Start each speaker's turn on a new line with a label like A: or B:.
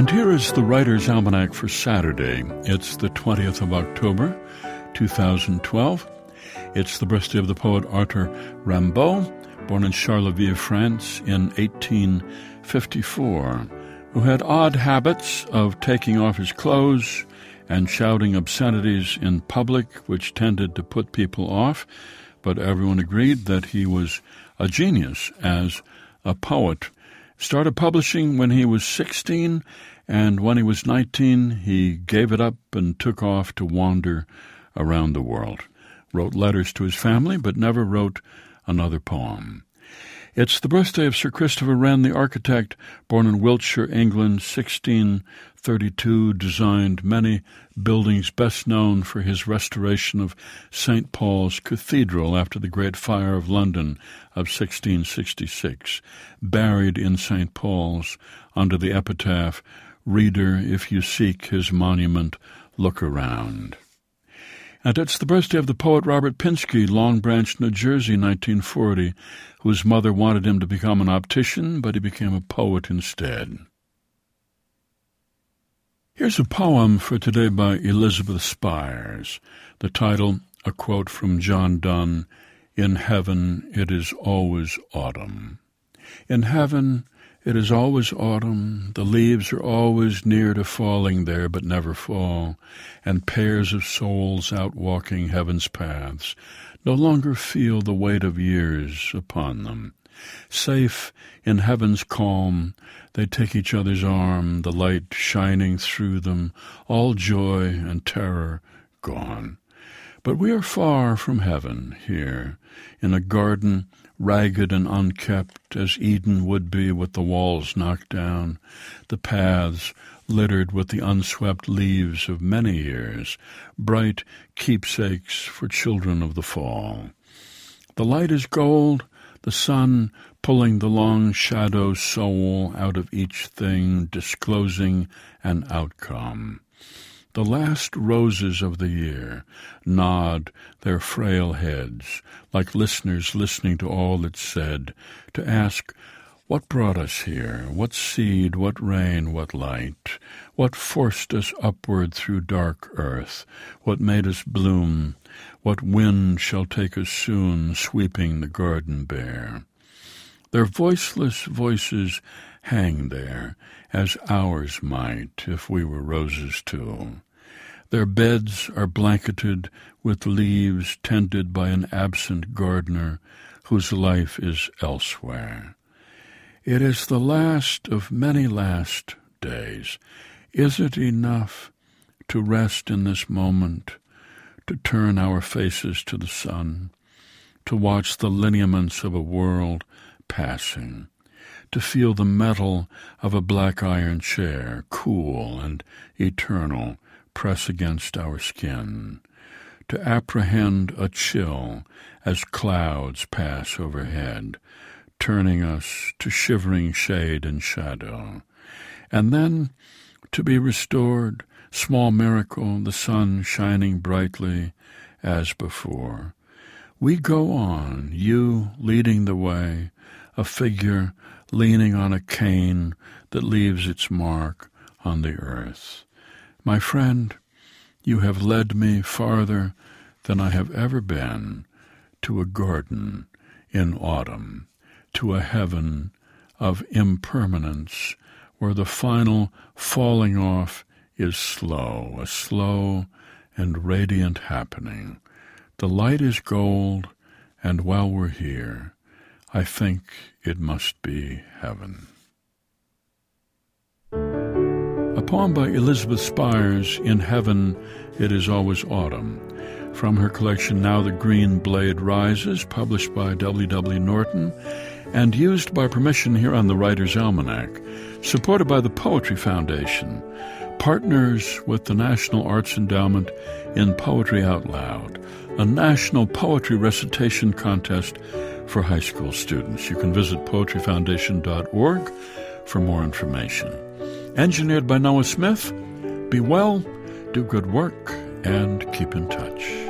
A: And here is the Writer's Almanac for Saturday. It's the 20th of October, 2012. It's the birthday of the poet Arthur Rimbaud, born in Charleville, France in 1854, who had odd habits of taking off his clothes and shouting obscenities in public, which tended to put people off, but everyone agreed that he was a genius as a poet. Started publishing when he was 16, and when he was 19, he gave it up and took off to wander around the world. Wrote letters to his family, but never wrote another poem. It's the birthday of Sir Christopher Wren, the architect, born in Wiltshire, England, 1632, designed many buildings, best known for his restoration of St. Paul's Cathedral after the Great Fire of London of 1666, buried in St. Paul's under the epitaph, "Reader, if you seek his monument, look around." And it's the birthday of the poet Robert Pinsky, Long Branch, New Jersey, 1940, whose mother wanted him to become an optician, but he became a poet instead. Here's a poem for today by Elizabeth Spires. The title, a quote from John Donne, "In heaven it is always autumn." In heaven it is always autumn, the leaves are always near to falling there but never fall, and pairs of souls out walking heaven's paths no longer feel the weight of years upon them. Safe in heaven's calm, they take each other's arm, the light shining through them, all joy and terror gone. But we are far from heaven here, in a garden ragged and unkept as Eden would be with the walls knocked down, the paths littered with the unswept leaves of many years, bright keepsakes for children of the fall. The light is gold, the sun pulling the long shadow soul out of each thing, disclosing an outcome. The last roses of the year nod their frail heads, like listeners listening to all that's said, to ask, what brought us here? What seed, what rain, what light? What forced us upward through dark earth? What made us bloom? What wind shall take us soon, sweeping the garden bare? Their voiceless voices hang there, as ours might, if we were roses too. Their beds are blanketed with leaves tended by an absent gardener whose life is elsewhere. It is the last of many last days. Is it enough to rest in this moment, to turn our faces to the sun, to watch the lineaments of a world passing, to feel the metal of a black iron chair, cool and eternal, press against our skin, to apprehend a chill as clouds pass overhead, turning us to shivering shade and shadow, and then to be restored, small miracle, the sun shining brightly as before. We go on, you leading the way, a figure leaning on a cane that leaves its mark on the earth. My friend, you have led me farther than I have ever been, to a garden in autumn, to a heaven of impermanence, where the final falling off is slow, a slow and radiant happening. The light is gold, and while we're here, I think it must be heaven. A poem by Elizabeth Spires, In Heaven It Is Always Autumn, from her collection Now the Green Blade Rises, published by W.W. Norton, and used by permission here on the Writer's Almanac, supported by the Poetry Foundation, partners with the National Arts Endowment in Poetry Out Loud, a national poetry recitation contest for high school students. You can visit poetryfoundation.org for more information. Engineered by Noah Smith. Be well, do good work, and keep in touch.